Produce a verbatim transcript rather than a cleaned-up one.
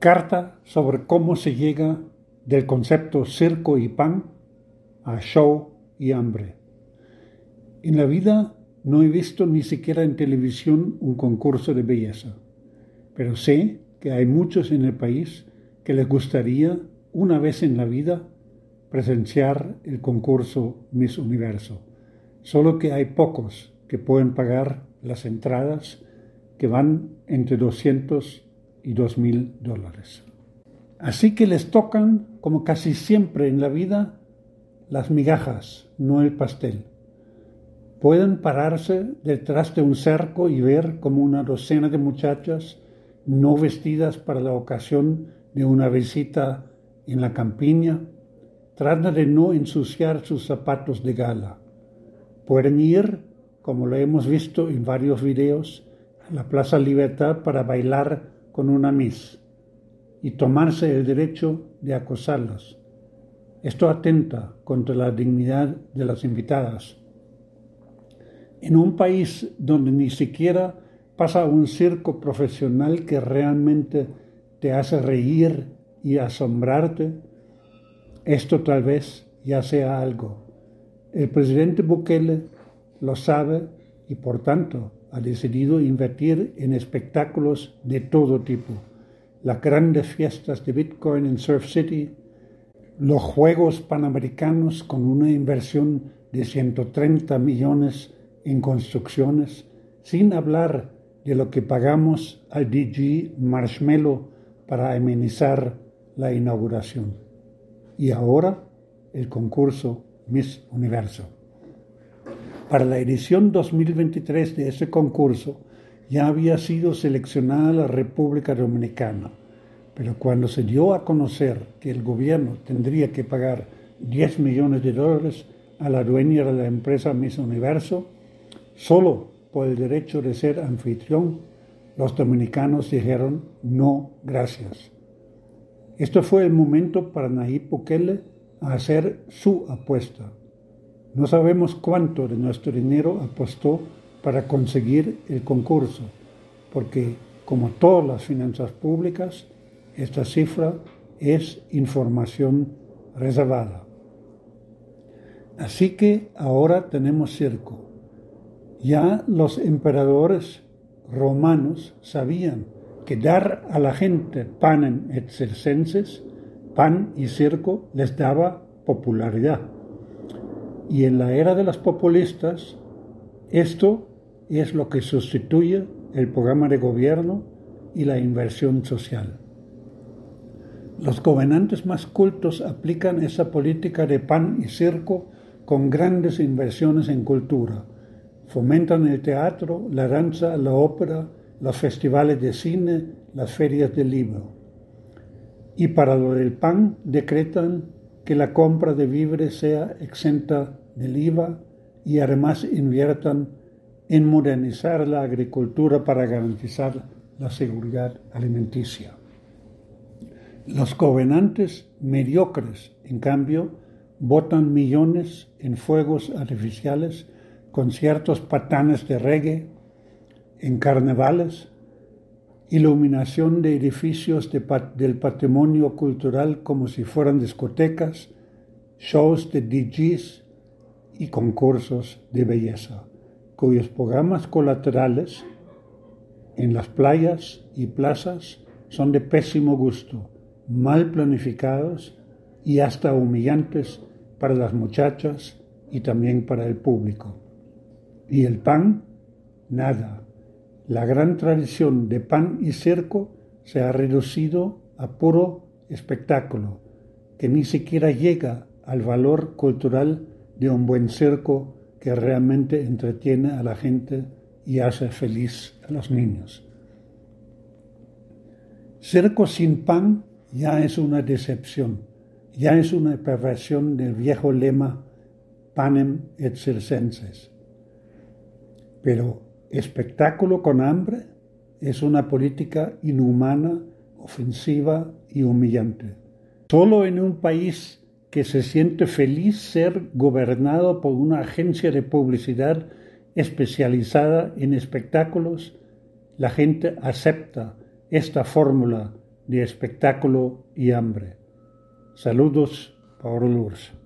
Carta sobre cómo se llega del concepto circo y pan a show y hambre. En la vida no he visto ni siquiera en televisión un concurso de belleza, pero sé que hay muchos en el país que les gustaría una vez en la vida presenciar el concurso Miss Universo, solo que hay pocos que pueden pagar las entradas que van entre doscientos y dos mil dólares. Así que les tocan, como casi siempre en la vida, las migajas, no el pastel. Pueden pararse detrás de un cerco y ver como una docena de muchachas no vestidas para la ocasión de una visita en la campiña tratan de no ensuciar sus zapatos de gala. Pueden ir, como lo hemos visto en varios videos, a la Plaza Libertad para bailar con una Miss y tomarse el derecho de acosarlas. Esto atenta contra la dignidad de las invitadas. En un país donde ni siquiera pasa un circo profesional que realmente te hace reír y asombrarte, esto tal vez ya sea algo. El presidente Bukele lo sabe y por tanto ha decidido invertir en espectáculos de todo tipo. Las grandes fiestas de Bitcoin en Surf City, los Juegos Panamericanos con una inversión de ciento treinta millones en construcciones, sin hablar de lo que pagamos al D J Marshmello para amenizar la inauguración. Y ahora el concurso Miss Universo. Para la edición dos mil veintitrés de ese concurso ya había sido seleccionada la República Dominicana, pero cuando se dio a conocer que el gobierno tendría que pagar diez millones de dólares a la dueña de la empresa Miss Universo, solo por el derecho de ser anfitrión, los dominicanos dijeron no, gracias. Esto fue el momento para Nayib Bukele a hacer su apuesta. No sabemos cuánto de nuestro dinero apostó para conseguir el concurso, porque, como todas las finanzas públicas, esta cifra es información reservada. Así que ahora tenemos circo. Ya los emperadores romanos sabían que dar a la gente panem et circenses, pan y circo, les daba popularidad. Y en la era de los populistas, esto es lo que sustituye el programa de gobierno y la inversión social. Los gobernantes más cultos aplican esa política de pan y circo con grandes inversiones en cultura. Fomentan el teatro, la danza, la ópera, los festivales de cine, las ferias del libro. Y para lo del pan decretan que la compra de víveres sea exenta del I V A y además inviertan en modernizar la agricultura para garantizar la seguridad alimenticia. Los gobernantes mediocres, en cambio, botan millones en fuegos artificiales, conciertos patanes de reggae, en carnavales, iluminación de edificios de pat- del patrimonio cultural como si fueran discotecas, shows de D Js y concursos de belleza, cuyos programas colaterales en las playas y plazas son de pésimo gusto, mal planificados y hasta humillantes para las muchachas y también para el público. Y el pan, nada. La gran tradición de pan y circo se ha reducido a puro espectáculo, que ni siquiera llega al valor cultural de un buen circo que realmente entretiene a la gente y hace feliz a los niños. Circo sin pan ya es una decepción, ya es una perversión del viejo lema panem et circenses. Pero espectáculo con hambre es una política inhumana, ofensiva y humillante. Solo en un país que se siente feliz ser gobernado por una agencia de publicidad especializada en espectáculos, la gente acepta esta fórmula de espectáculo y hambre. Saludos, Pablo Lourdes.